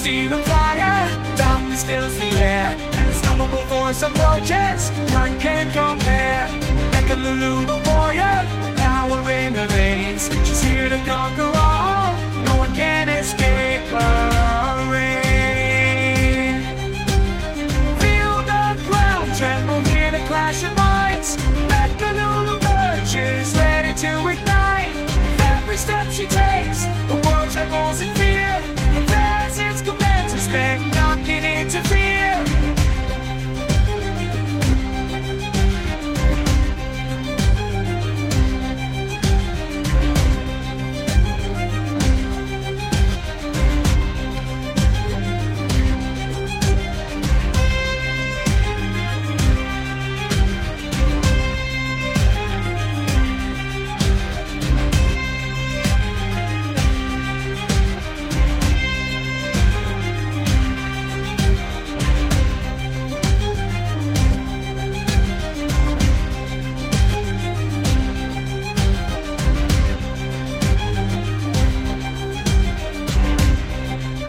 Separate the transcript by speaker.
Speaker 1: see the fire, darkness fills the air. Unstoppable voice of protest, none can compare. Like a Lulu the warrior,